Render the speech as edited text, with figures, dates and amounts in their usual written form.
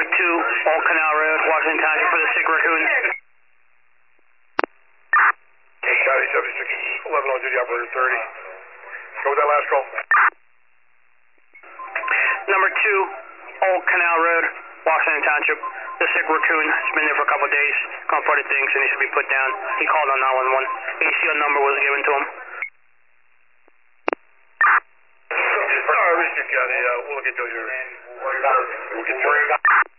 Number 2, Old Canal Road, Washington Township for the sick raccoon. County 76, 11 on duty, operator 30. Go with that last call. Number 2, Old Canal Road, Washington Township. The sick raccoon has been there for a couple of days. Comforted things and he should be put down. He called on 911. ACO number was given to him. Richard County, we'll get to you. We'll get to you.